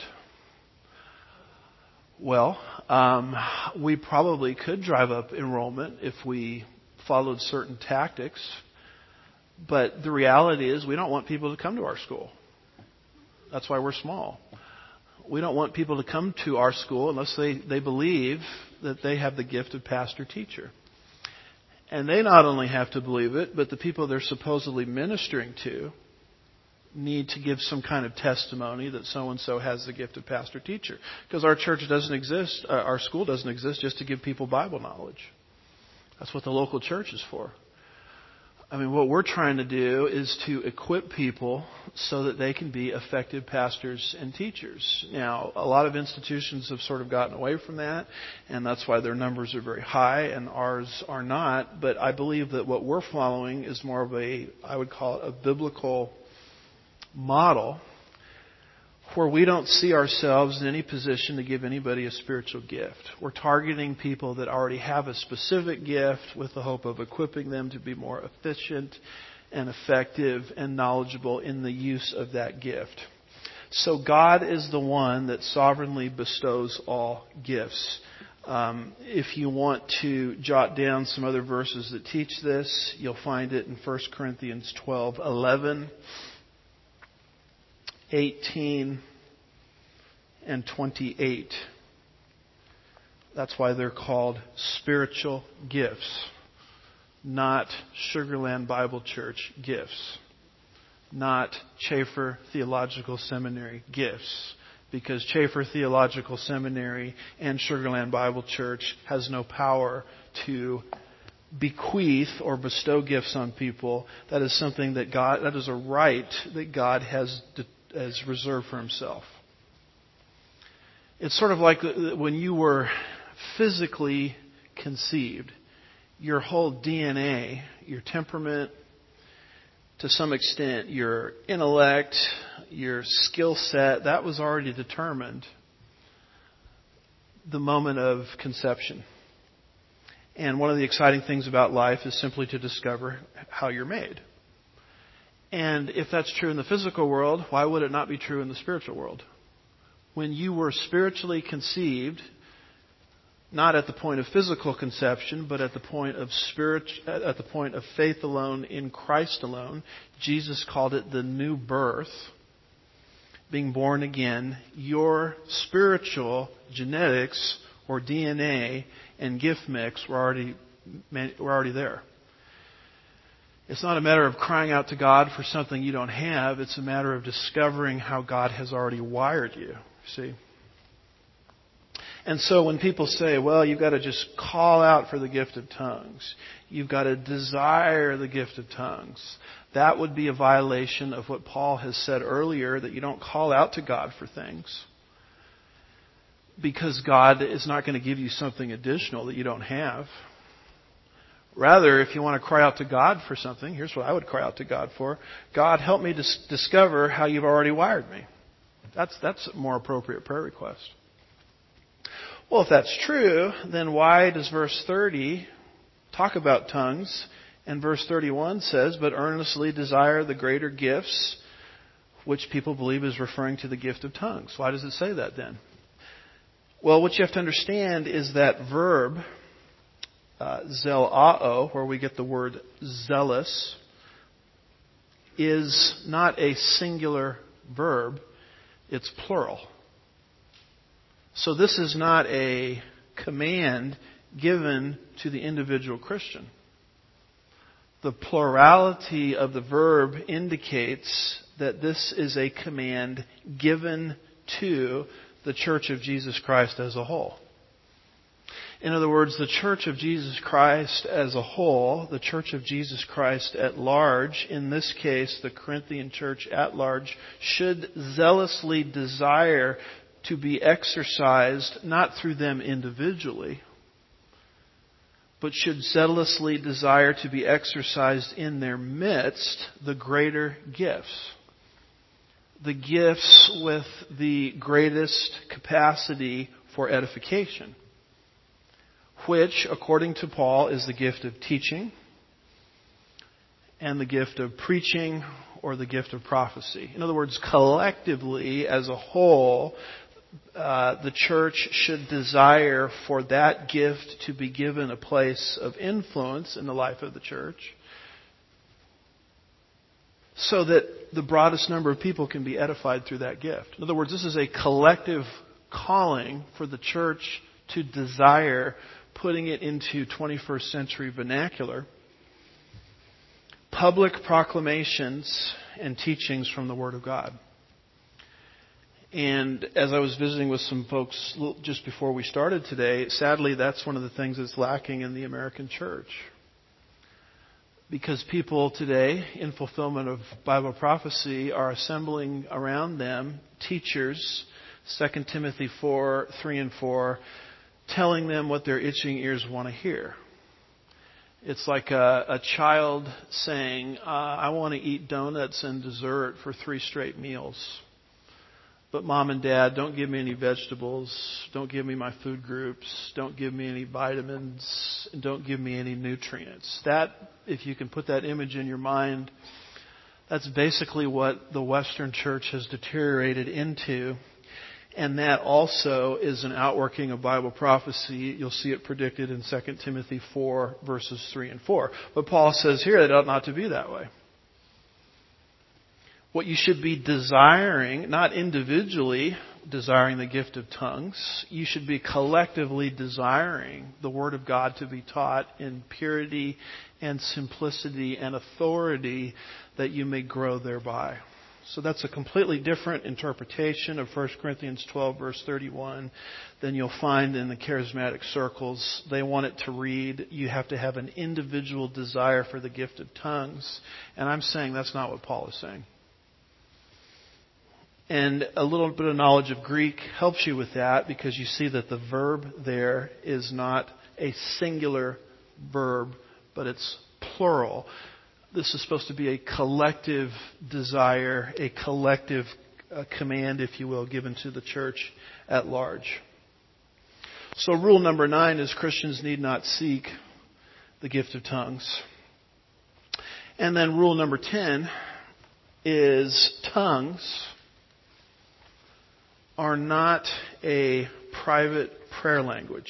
Well, we probably could drive up enrollment if we followed certain tactics, but the reality is we don't want people to come to our school. That's why we're small. We don't want people to come to our school unless they believe that they have the gift of pastor-teacher. And they not only have to believe it, but the people they're supposedly ministering to need to give some kind of testimony that so-and-so has the gift of pastor-teacher. Because our church doesn't exist, our school doesn't exist just to give people Bible knowledge. That's what the local church is for. I mean, what we're trying to do is to equip people so that they can be effective pastors and teachers. Now, a lot of institutions have sort of gotten away from that, and that's why their numbers are very high, and ours are not. But I believe that what we're following is more of I would call it a biblical model, where we don't see ourselves in any position to give anybody a spiritual gift. We're targeting people that already have a specific gift with the hope of equipping them to be more efficient and effective and knowledgeable in the use of that gift. So God is the one that sovereignly bestows all gifts. If you want to jot down some other verses that teach this, you'll find it in 1 Corinthians 12:11. 18 and 28. That's why they're called spiritual gifts, not Sugarland Bible Church gifts, not Schaefer Theological Seminary gifts, because Schaefer Theological Seminary and Sugarland Bible Church has no power to bequeath or bestow gifts on people. That is something that is a right that God has reserved for Himself. It's sort of like when you were physically conceived, your whole DNA, your temperament, to some extent, your intellect, your skill set, that was already determined the moment of conception. And one of the exciting things about life is simply to discover how you're made. And if that's true in the physical world, why would it not be true in the spiritual world? When you were spiritually conceived, not at the point of physical conception, but at the point of faith alone in Christ alone, Jesus called it the new birth, being born again. Your spiritual genetics or DNA and gift mix were already there. It's not a matter of crying out to God for something you don't have. It's a matter of discovering how God has already wired you. See? And so when people say, well, you've got to just call out for the gift of tongues, you've got to desire the gift of tongues, that would be a violation of what Paul has said earlier, that you don't call out to God for things. Because God is not going to give you something additional that you don't have. Rather, if you want to cry out to God for something, here's what I would cry out to God for. God, help me to discover how you've already wired me. That's a more appropriate prayer request. Well, if that's true, then why does verse 30 talk about tongues? And verse 31 says, but earnestly desire the greater gifts, which people believe is referring to the gift of tongues. Why does it say that then? Well, what you have to understand is that verb, zelao, where we get the word zealous, is not a singular verb, it's plural. So this is not a command given to the individual Christian. The plurality of the verb indicates that this is a command given to the Church of Jesus Christ as a whole. In other words, the Church of Jesus Christ as a whole, the Church of Jesus Christ at large, in this case the Corinthian church at large, should zealously desire to be exercised not through them individually, but should zealously desire to be exercised in their midst the greater gifts. The gifts with the greatest capacity for edification, which, according to Paul, is the gift of teaching and the gift of preaching or the gift of prophecy. In other words, collectively, as a whole, the church should desire for that gift to be given a place of influence in the life of the church so that the broadest number of people can be edified through that gift. In other words, this is a collective calling for the church to desire, putting it into 21st century vernacular, public proclamations and teachings from the Word of God. And as I was visiting with some folks just before we started today, sadly that's one of the things that's lacking in the American church. Because people today, in fulfillment of Bible prophecy, are assembling around them teachers, 2 Timothy 4, 3 and 4, telling them what their itching ears want to hear. It's like a child saying, I want to eat donuts and dessert for 3 straight meals. But Mom and Dad, don't give me any vegetables. Don't give me my food groups. Don't give me any vitamins. And don't give me any nutrients. That, if you can put that image in your mind, that's basically what the Western church has deteriorated into. And that also is an outworking of Bible prophecy. You'll see it predicted in 2 Timothy 4, verses 3 and 4. But Paul says here that it ought not to be that way. What you should be desiring, not individually desiring the gift of tongues, you should be collectively desiring the Word of God to be taught in purity and simplicity and authority that you may grow thereby. So that's a completely different interpretation of 1 Corinthians 12, verse 31 than you'll find in the charismatic circles. They want it to read, you have to have an individual desire for the gift of tongues. And I'm saying that's not what Paul is saying. And a little bit of knowledge of Greek helps you with that because you see that the verb there is not a singular verb, but it's plural. This is supposed to be a collective desire, a collective command, if you will, given to the church at large. So rule number 9 is Christians need not seek the gift of tongues. And then rule number 10 is tongues are not a private prayer language.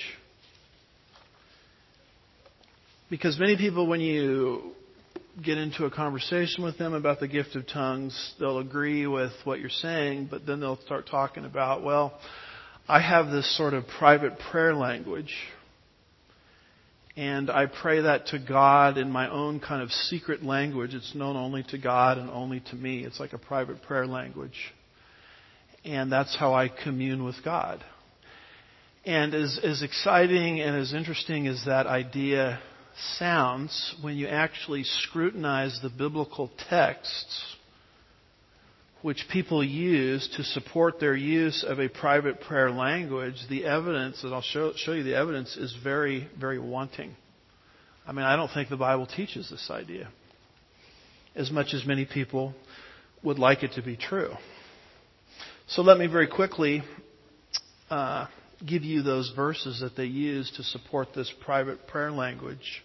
Because many people, when you get into a conversation with them about the gift of tongues, they'll agree with what you're saying, but then they'll start talking about, well, I have this sort of private prayer language, and I pray that to God in my own kind of secret language. It's known only to God and only to me. It's like a private prayer language. And that's how I commune with God. And as exciting and as interesting as that idea sounds, when you actually scrutinize the biblical texts which people use to support their use of a private prayer language, the evidence, and I'll show you the evidence, is very, very wanting. I mean, I don't think the Bible teaches this idea as much as many people would like it to be true. So let me very quickly give you those verses that they use to support this private prayer language.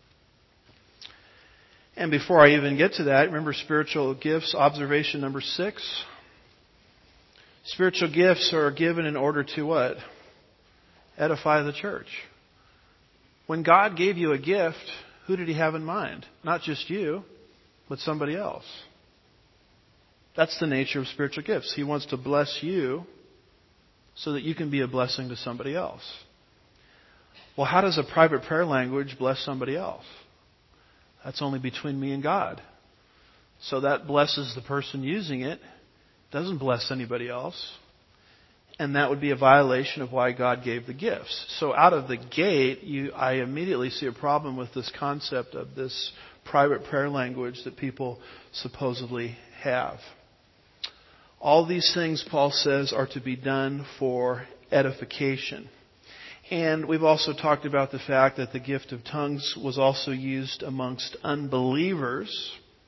And before I even get to that, remember spiritual gifts, observation number 6. Spiritual gifts are given in order to what? Edify the church. When God gave you a gift, who did He have in mind? Not just you, but somebody else. That's the nature of spiritual gifts. He wants to bless you so that you can be a blessing to somebody else. Well, how does a private prayer language bless somebody else? That's only between me and God. So that blesses the person using it, doesn't bless anybody else. And that would be a violation of why God gave the gifts. So out of the gate, I immediately see a problem with this concept of this private prayer language that people supposedly have. All these things, Paul says, are to be done for edification. And we've also talked about the fact that the gift of tongues was also used amongst unbelievers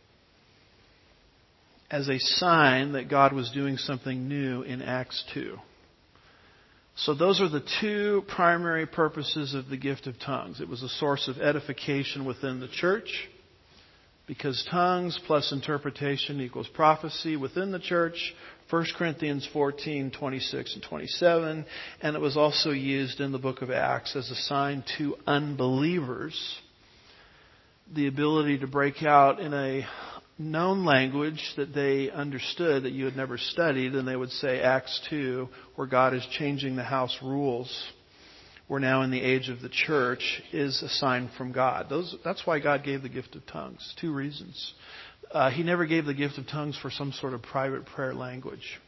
as a sign that God was doing something new in Acts 2. So those are the two primary purposes of the gift of tongues. It was a source of edification within the church, because tongues plus interpretation equals prophecy within the church. 1 Corinthians 14:26 and 27. And it was also used in the book of Acts as a sign to unbelievers. The ability to break out in a known language that they understood that you had never studied. And they would say Acts 2, where God is changing the house rules. We're now in the age of the church, is a sign from God. That's why God gave the gift of tongues. Two reasons. He never gave the gift of tongues for some sort of private prayer language.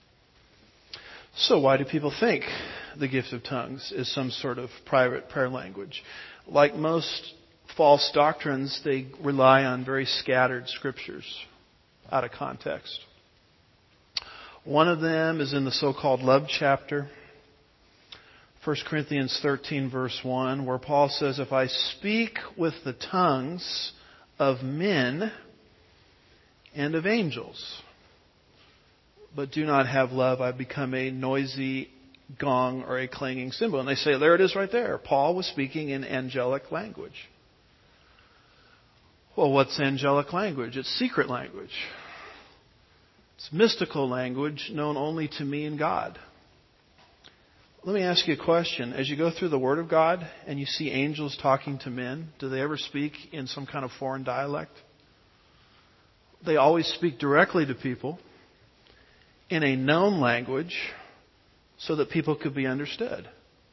So why do people think the gift of tongues is some sort of private prayer language? Like most false doctrines, they rely on very scattered scriptures out of context. One of them is in the so-called love chapter, 1 Corinthians 13, verse 1, where Paul says, if I speak with the tongues of men and of angels, but do not have love, I become a noisy gong or a clanging cymbal. And they say, there it is right there. Paul was speaking in angelic language. Well, what's angelic language? It's secret language. It's mystical language known only to me and God. Let me ask you a question. As you go through the Word of God and you see angels talking to men, do they ever speak in some kind of foreign dialect? They always speak directly to people in a known language so that people could be understood.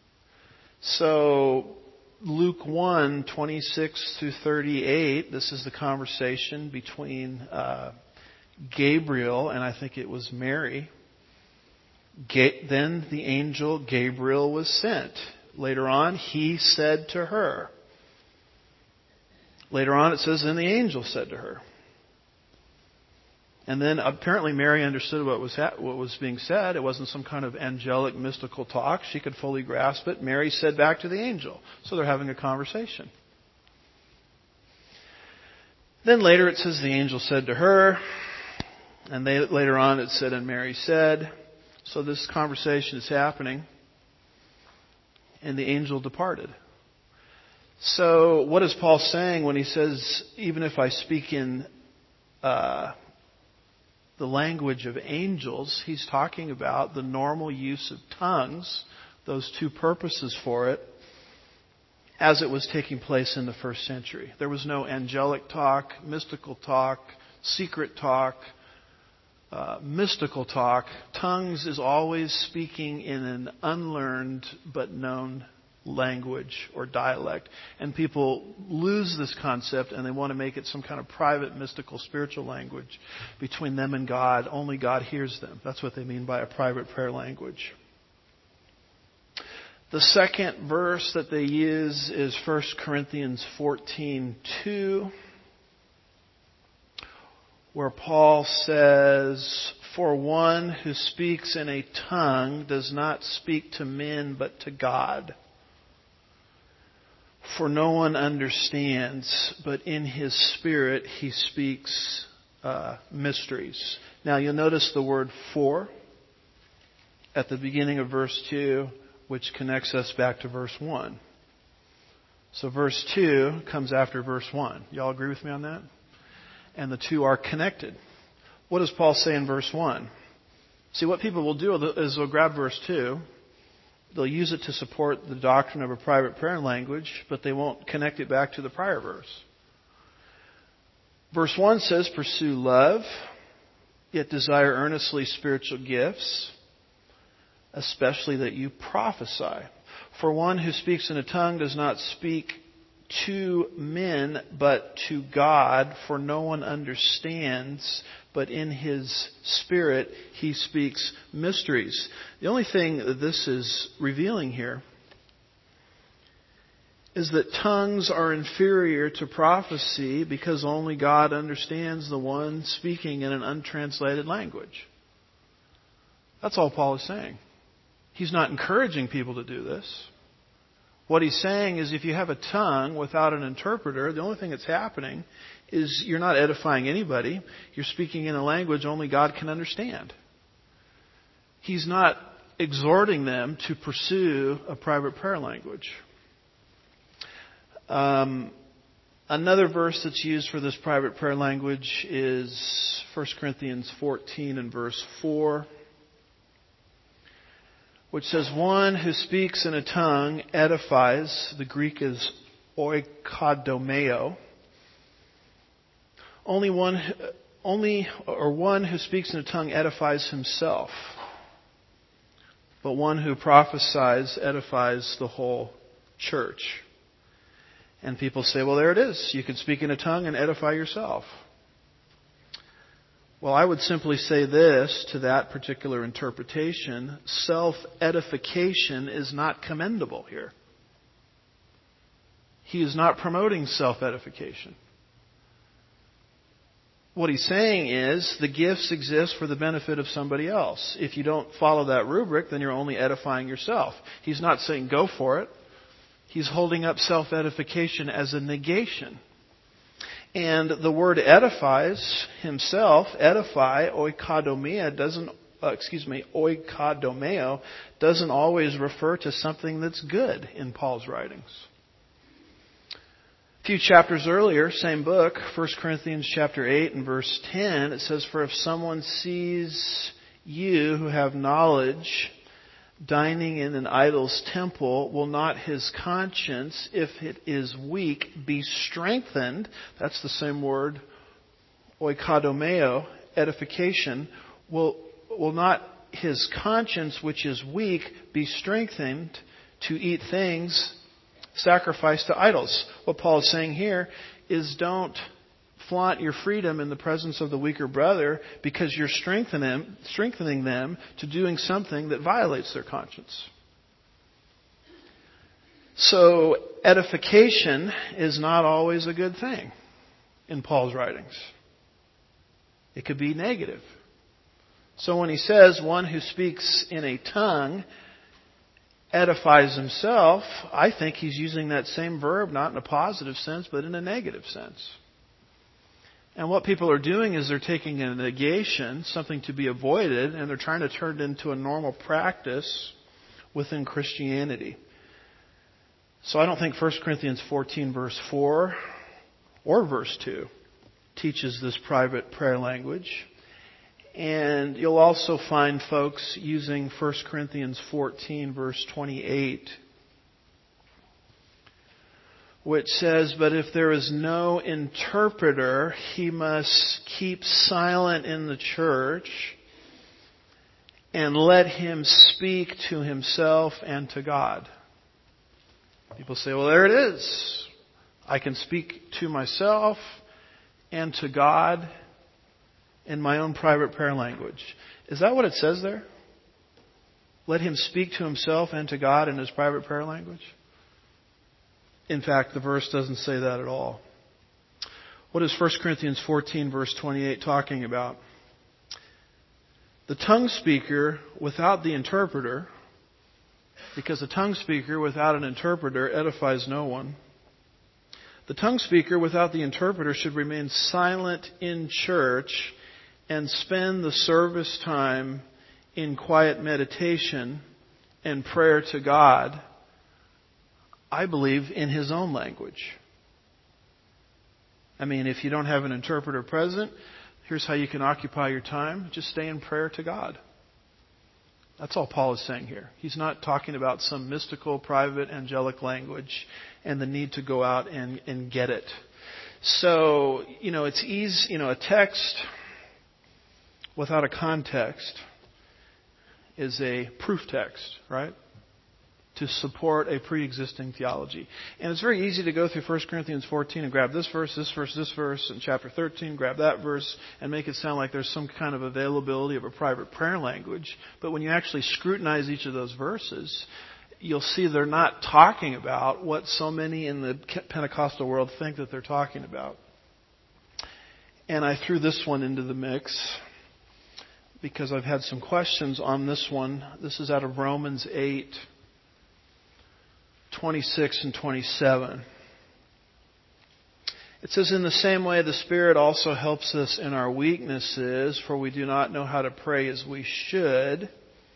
So Luke 1:26 through 38, this is the conversation between Gabriel and I think it was Mary. Then the angel Gabriel was sent. Later on, he said to her. Later on, it says, then the angel said to her. And then apparently Mary understood what was being said. It wasn't some kind of angelic mystical talk. She could fully grasp it. Mary said back to the angel. So they're having a conversation. Then later it says the angel said to her. And later on it said, and Mary said. So this conversation is happening. And the angel departed. So what is Paul saying when he says, even if I speak in the language of angels, he's talking about the normal use of tongues, those two purposes for it, as it was taking place in the first century. There was no angelic talk, mystical talk, secret talk, mystical talk. Tongues is always speaking in an unlearned but known language or dialect. And people lose this concept and they want to make it some kind of private, mystical, spiritual language between them and God. Only God hears them. That's what they mean by a private prayer language. The second verse that they use is 1 Corinthians 14:2, where Paul says, for one who speaks in a tongue does not speak to men but to God. For no one understands, but in his spirit he speaks mysteries. Now you'll notice the word for at the beginning of verse 2, which connects us back to verse 1. So verse 2 comes after verse 1. Y'all agree with me on that? And the two are connected. What does Paul say in verse 1? See, what people will do is they'll grab verse 2. They'll use it to support the doctrine of a private prayer language, but they won't connect it back to the prior verse. Verse 1 says, pursue love, yet desire earnestly spiritual gifts, especially that you prophesy. For one who speaks in a tongue does not speak to men, but to God, for no one understands, but in his spirit he speaks mysteries. The only thing that this is revealing here is that tongues are inferior to prophecy because only God understands the one speaking in an untranslated language. That's all Paul is saying. He's not encouraging people to do this. What he's saying is if you have a tongue without an interpreter, the only thing that's happening is you're not edifying anybody. You're speaking in a language only God can understand. He's not exhorting them to pursue a private prayer language. Another verse that's used for this private prayer language is 1 Corinthians 14 and verse 4, which says, one who speaks in a tongue edifies. The Greek is oikodomeo. One who speaks in a tongue edifies himself. But one who prophesies edifies the whole church. And people say, well, there it is. You can speak in a tongue and edify yourself. Well, I would simply say this to that particular interpretation. Self-edification is not commendable here. He is not promoting self-edification. What he's saying is the gifts exist for the benefit of somebody else. If you don't follow that rubric, then you're only edifying yourself. He's not saying go for it. He's holding up self-edification as a negation. And the word edifies himself, edify, oikodomeo, doesn't always refer to something that's good in Paul's writings. A few chapters earlier, same book, 1 Corinthians chapter 8 and verse 10, it says, for if someone sees you who have knowledge dining in an idol's temple, will not his conscience, if it is weak, be strengthened? That's the same word, oikodomeo, edification. Will not his conscience, which is weak, be strengthened to eat things sacrificed to idols? What Paul is saying here is don't flaunt your freedom in the presence of the weaker brother because you're strengthening them to doing something that violates their conscience. So edification is not always a good thing in Paul's writings. It could be negative. So when he says one who speaks in a tongue edifies himself, I think he's using that same verb not in a positive sense but in a negative sense. And what people are doing is they're taking a negation, something to be avoided, and they're trying to turn it into a normal practice within Christianity. So I don't think 1 Corinthians 14 verse 4 or verse 2 teaches this private prayer language. And you'll also find folks using 1 Corinthians 14 verse 28, which says, but if there is no interpreter, he must keep silent in the church and let him speak to himself and to God. People say, well, there it is. I can speak to myself and to God in my own private prayer language. Is that what it says there? Let him speak to himself and to God in his private prayer language? In fact, the verse doesn't say that at all. What is 1 Corinthians 14 verse 28 talking about? The tongue speaker without the interpreter, because the tongue speaker without an interpreter edifies no one. The tongue speaker without the interpreter should remain silent in church and spend the service time in quiet meditation and prayer to God, I believe, in his own language. I mean, if you don't have an interpreter present, here's how you can occupy your time. Just stay in prayer to God. That's all Paul is saying here. He's not talking about some mystical, private, angelic language and the need to go out and get it. So, it's easy, a text without a context is a proof text, right? To support a pre-existing theology. And it's very easy to go through 1 Corinthians 14 and grab this verse, and chapter 13, grab that verse, and make it sound like there's some kind of availability of a private prayer language. But when you actually scrutinize each of those verses, you'll see they're not talking about what so many in the Pentecostal world think that they're talking about. And I threw this one into the mix. because I've had some questions on this one. This is out of Romans 8, 26 and 27. It says, "In the same way, the Spirit also helps us in our weaknesses, for we do not know how to pray as we should.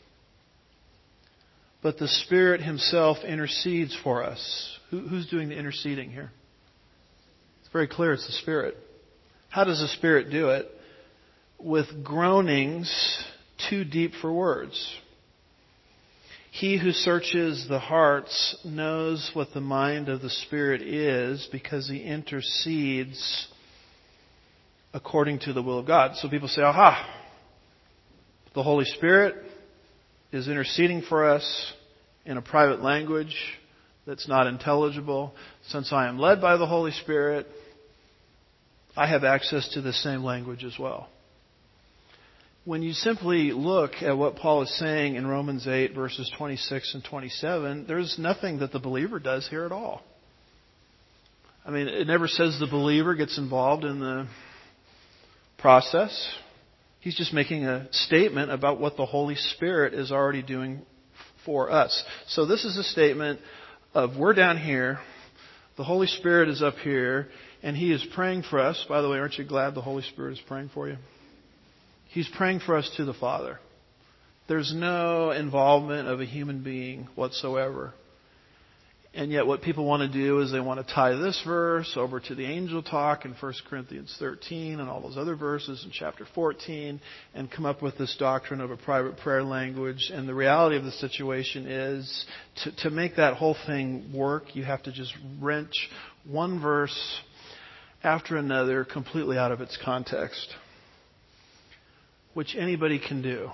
But the Spirit Himself intercedes for us." Who's doing the interceding here? It's very clear it's the Spirit. How does the Spirit do it? With groanings too deep for words. He who searches the hearts knows what the mind of the Spirit is, because He intercedes according to the will of God. So people say, aha, the Holy Spirit is interceding for us in a private language that's not intelligible. Since I am led by the Holy Spirit, I have access to the same language as well. When you simply look at what Paul is saying in Romans 8, verses 26 and 27, there's nothing that the believer does here at all. I mean, it never says the believer gets involved in the process. He's just making a statement about what the Holy Spirit is already doing for us. So this is a statement of, we're down here, the Holy Spirit is up here, and He is praying for us. By the way, aren't you glad the Holy Spirit is praying for you? He's praying for us to the Father. There's no involvement of a human being whatsoever. And yet what people want to do is they want to tie this verse over to the angel talk in 1 Corinthians 13 and all those other verses in chapter 14 and come up with this doctrine of a private prayer language. And the reality of the situation is, to make that whole thing work, you have to just wrench one verse after another completely out of its context, which anybody can do.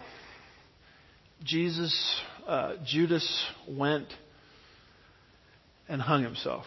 Judas went and hung himself.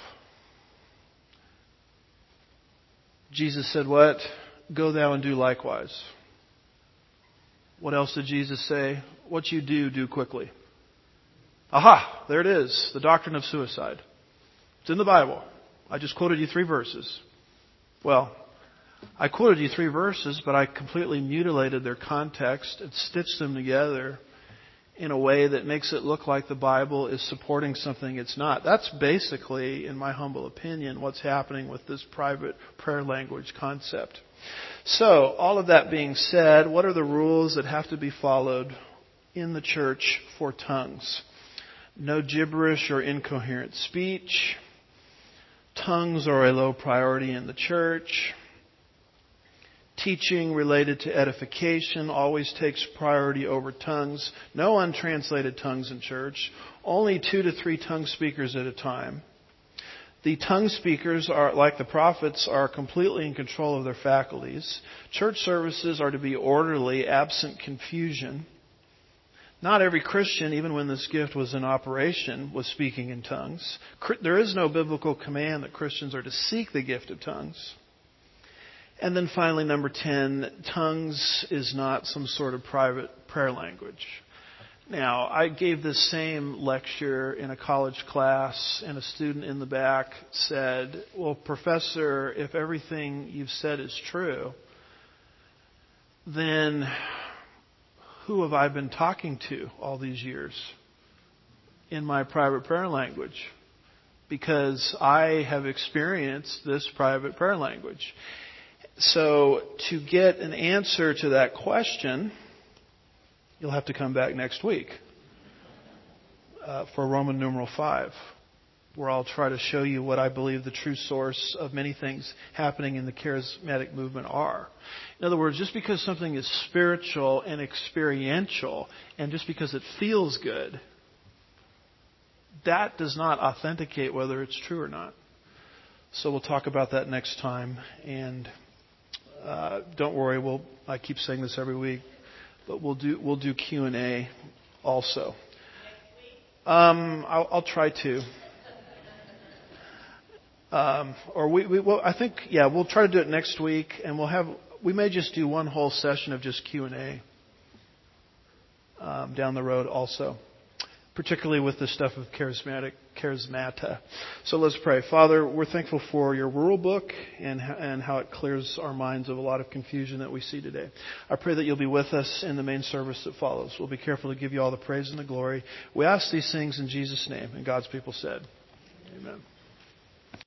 Jesus said, what? Go thou and do likewise. What else did Jesus say? What you do, do quickly. Aha! There it is. The doctrine of suicide. It's in the Bible. I just quoted you 3 verses. Well, I quoted you 3 verses, but I completely mutilated their context and stitched them together in a way that makes it look like the Bible is supporting something it's not. That's basically, in my humble opinion, what's happening with this private prayer language concept. So, all of that being said, what are the rules that have to be followed in the church for tongues? No gibberish or incoherent speech. Tongues are a low priority in the church. Teaching related to edification always takes priority over tongues. No untranslated tongues in church. Only 2 to 3 tongue speakers at a time. The tongue speakers, are, like the prophets, are completely in control of their faculties. Church services are to be orderly, absent confusion. Not every Christian, even when this gift was in operation, was speaking in tongues. There is no biblical command that Christians are to seek the gift of tongues. And then finally, number 10, tongues is not some sort of private prayer language. Now, I gave this same lecture in a college class, and a student in the back said, well, Professor, if everything you've said is true, then who have I been talking to all these years in my private prayer language? Because I have experienced this private prayer language. So to get an answer to that question, you'll have to come back next week for Roman numeral 5, where I'll try to show you what I believe the true source of many things happening in the charismatic movement are. In other words, just because something is spiritual and experiential, and just because it feels good, that does not authenticate whether it's true or not. So we'll talk about that next time. And don't worry, I keep saying this every week, but we'll do Q&A also. I'll try to. I think we'll try to do it next week, and we may just do one whole session of just Q&A down the road also. particularly with the stuff of charismata. So let's pray. Father, we're thankful for your rule book and how it clears our minds of a lot of confusion that we see today. I pray that you'll be with us in the main service that follows. We'll be careful to give you all the praise and the glory. We ask these things in Jesus' name. And God's people said, amen.